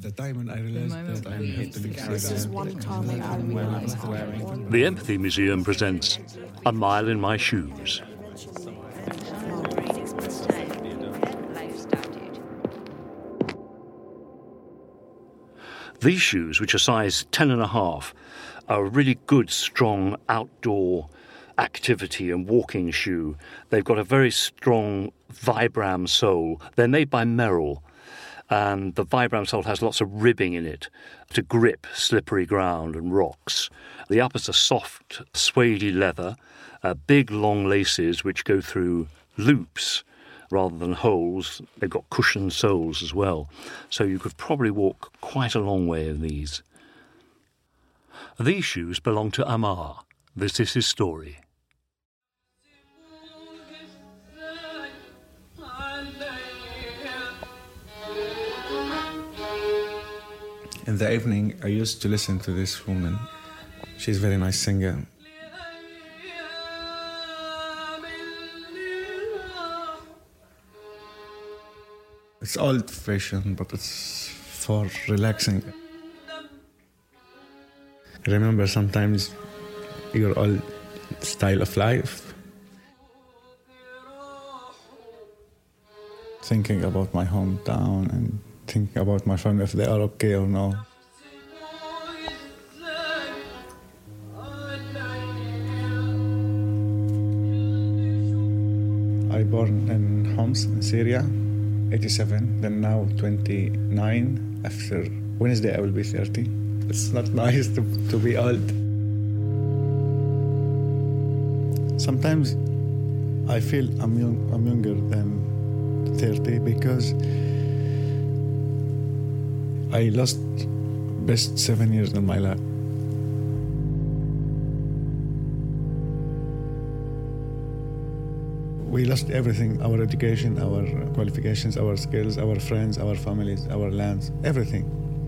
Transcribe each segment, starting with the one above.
The time when I realized that I have to leave This is one time I realized how important The Empathy Museum presents A Mile in My Shoes. These shoes, which are size 10.5, are a really good, strong outdoor activity and walking shoe. They've got a very strong Vibram sole. They're made by Merrell, and the Vibram sole has lots of ribbing in it to grip slippery ground and rocks. The uppers are soft, suede leather, big, long laces which go through loops rather than holes. They've got cushioned soles as well, so you could probably walk quite a long way in these. These shoes belong to Amar. This is his story. In the evening, I used to listen to this woman. She's a very nice singer. It's old-fashioned, but it's for relaxing. Remember sometimes your old style of life. Thinking about my hometown and thinking about my family, if they are okay or no. I born in Homs, in Syria, 87, then now 29. After Wednesday I will be 30. It's not nice to be old. Sometimes I feel I'm younger than 30 because I lost best 7 years in my life. We lost everything, our education, our qualifications, our skills, our friends, our families, our lands, everything.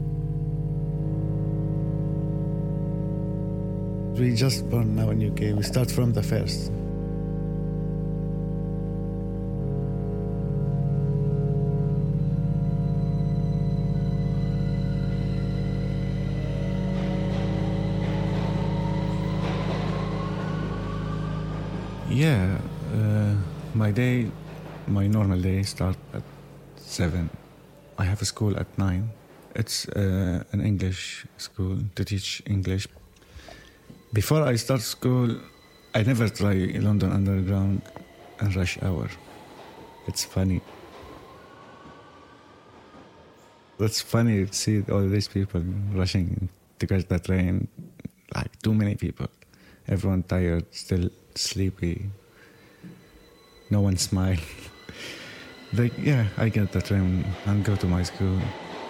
We just born now in UK, we start from the first. Yeah, my normal day starts at 7. I have a school at 9. It's an English school to teach English. Before I start school, I never try London Underground and rush hour. It's funny. It's funny to see all these people rushing to catch the train, like too many people. Everyone tired, still sleepy. No one smile. I get the train and go to my school.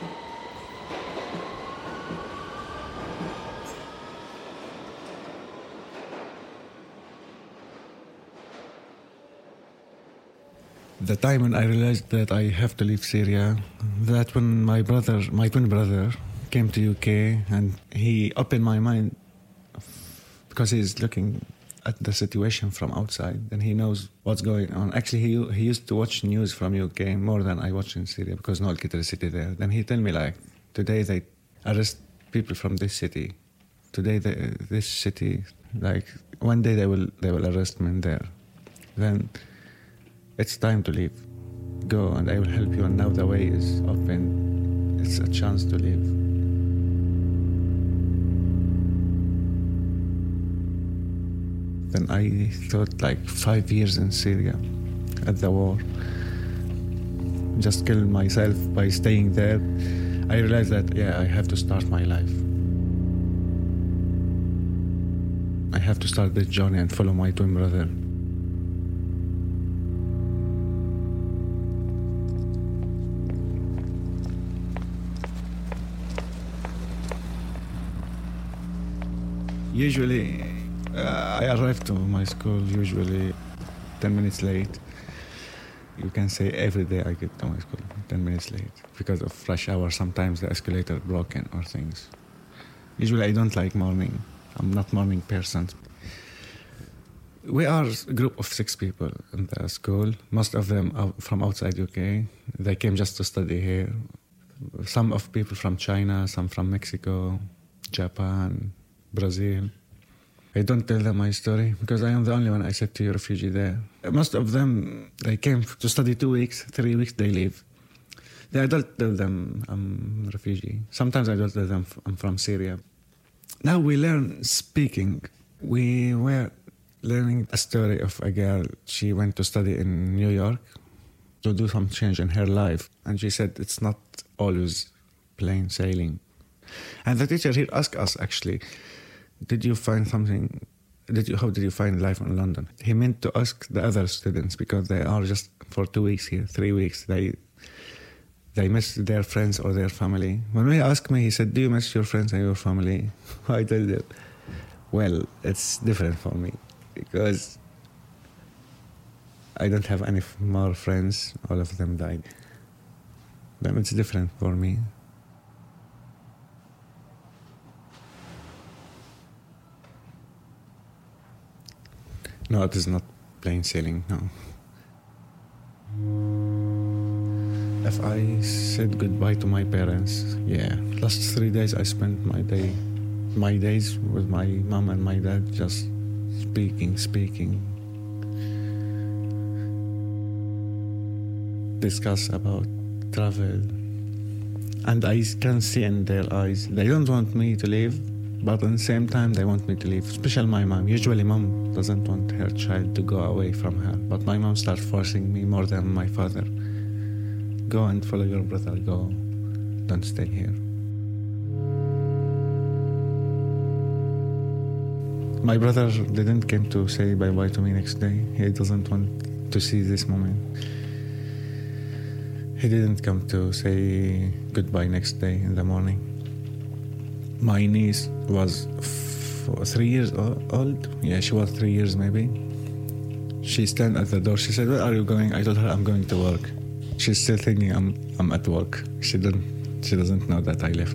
The time when I realized that I have to leave Syria, that when my twin brother came to UK and he opened my mind because he's looking at the situation from outside and he knows what's going on. Actually, he used to watch news from UK more than I watch in Syria because no electricity there. Then he tell me like, today they arrest people from this city. Today this city, like one day they will arrest men there. Then it's time to leave. Go and I will help you. And now the way is open. It's a chance to leave. Then I thought like 5 years in Syria at the war. Just kill myself by staying there. I realized that, I have to start my life. I have to start this journey and follow my twin brother. Usually, I arrive to my school usually 10 minutes late. You can say every day I get to my school 10 minutes late because of rush hour. Sometimes the escalator broken or things. Usually I don't like morning. I'm not morning person. We are a group of 6 people in the school. Most of them are from outside UK. They came just to study here. some of people from China, some from Mexico, Japan, Brazil. I don't tell them my story because I am the only one I said to you refugee there. Most of them, they came to study 2 weeks, 3 weeks, they leave. I don't tell them I'm a refugee. Sometimes I don't tell them I'm from Syria. Now we learn speaking. We were learning a story of a girl. She went to study in New York to do some change in her life. And she said it's not always plain sailing. And the teacher here asked us actually, did you find something, how did you find life in London? He meant to ask the other students because they are just for 2 weeks here, 3 weeks. They miss their friends or their family. When he asked me, he said, do you miss your friends and your family? I told him, well, it's different for me because I don't have any more friends. All of them died. But it's different for me. No, it is not plain sailing, no. If I said goodbye to my parents, yeah. Last 3 days I spent my days with my mom and my dad just speaking. Discuss about travel. And I can see in their eyes, they don't want me to leave, but at the same time they want me to leave, especially my mom. Usually mom doesn't want her child to go away from her, but my mom starts forcing me more than my father. Go and follow your brother, go. Don't stay here. My brother didn't come to say bye-bye to me next day. He doesn't want to see this moment. He didn't come to say goodbye next day in the morning. My niece was 3 years old. Yeah, she was 3 years maybe. She stand at the door. She said, where are you going? I told her I'm going to work. She's still thinking I'm at work. She doesn't know that I left.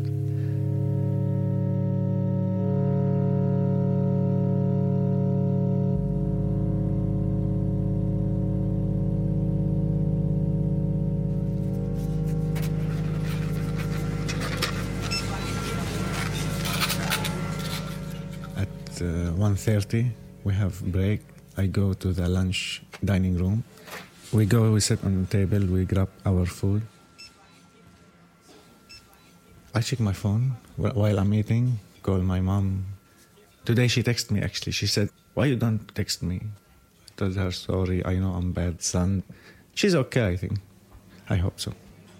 At 1:30 we have break. I go to the lunch dining room. We sit on the table, we grab our food. I check my phone while I'm eating, call my mom. Today she texted me actually. She said, why you don't text me? I told her, sorry, I know I'm bad son. She's okay, I think. I hope so.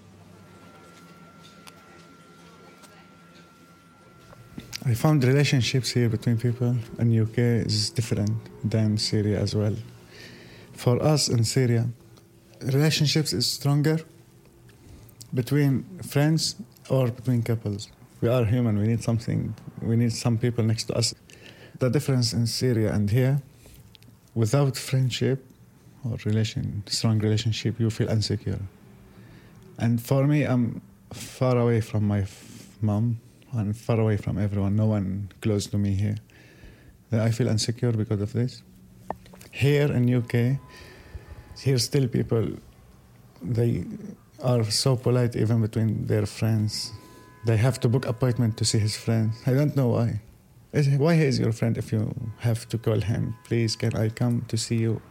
I found relationships here between people in UK is different than Syria as well. For us in Syria, relationships is stronger between friends or between couples. We are human, we need some people next to us. The difference in Syria and here, without friendship or strong relationship, you feel insecure. And for me, I'm far away from my mom and far away from everyone, no one close to me here. I feel insecure because of this. Here in UK, here still people, they are so polite even between their friends. They have to book appointment to see his friends. I don't know why. Why he is your friend if you have to call him? Please, can I come to see you?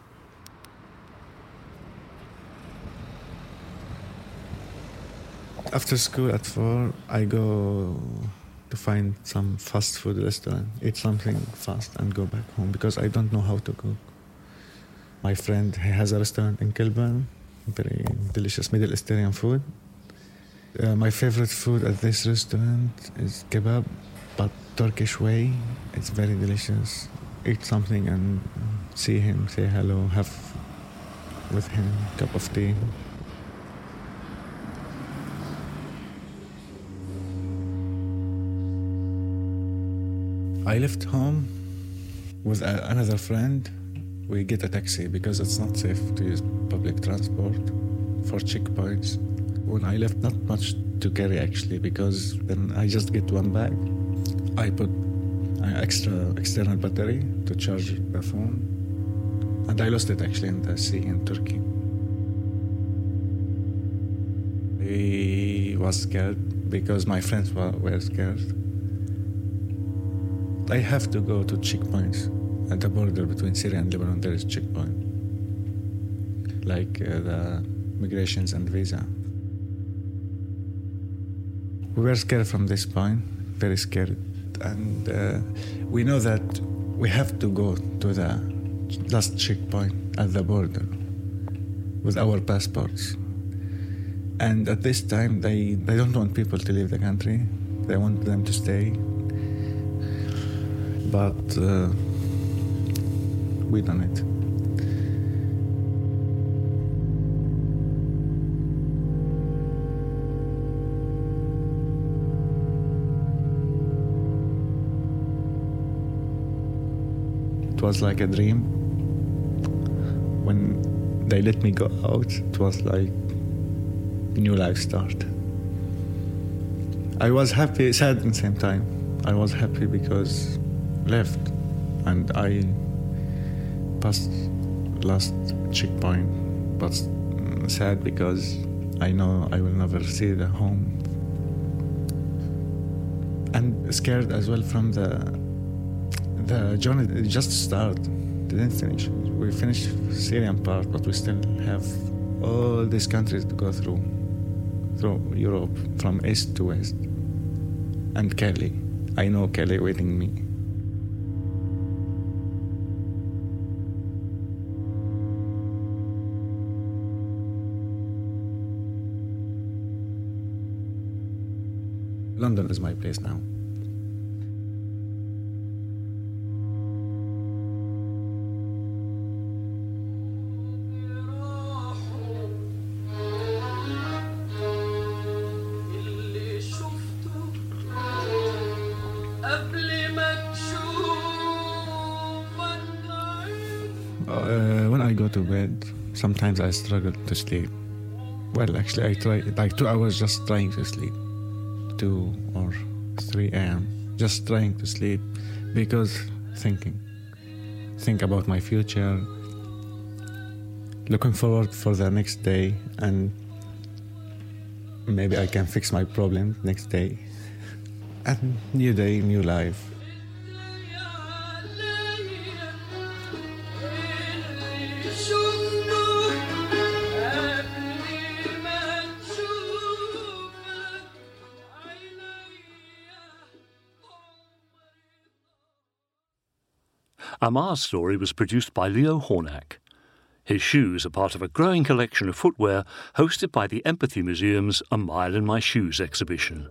After school at 4, I go to find some fast food restaurant, eat something fast and go back home because I don't know how to cook. My friend, he has a restaurant in Kilburn, very delicious Middle Eastern food. My favorite food at this restaurant is kebab, but Turkish way. It's very delicious. Eat something and see him, say hello, have with him a cup of tea. I left home with another friend. We get a taxi because it's not safe to use public transport for checkpoints. When I left, not much to carry actually, because then I just get one bag. I put an external battery to charge the phone, and I lost it actually in the sea in Turkey. was scared because my friends were scared. I have to go to checkpoints at the border between Syria and Lebanon. There is checkpoint, like the migrations and visa. We were scared from this point, very scared, and we know that we have to go to the last checkpoint at the border with our passports. And at this time, they don't want people to leave the country. They want them to stay. But we done it. It was like a dream. When they let me go out, it was like new life start. I was happy, sad at the same time. I was happy because left and I passed last checkpoint, but sad because I know I will never see the home. And scared as well from the journey. It just started, didn't finish. We finished Syrian part, but we still have all these countries to go through Europe, from east to west. And Calais. I know Calais waiting me. London is my place now. When I go to bed, sometimes I struggle to sleep. Well, actually, I try like 2 hours just trying to sleep. 2 or 3 a.m. just trying to sleep because think about my future, looking forward for the next day, and maybe I can fix my problem next day. And new day, new life. Ammar's story was produced by Leo Hornack. His shoes are part of a growing collection of footwear hosted by the Empathy Museum's A Mile in My Shoes exhibition.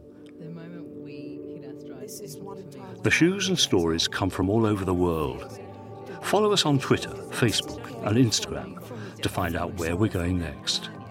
The shoes and stories come from all over the world. Follow us on Twitter, Facebook and Instagram to find out where we're going next.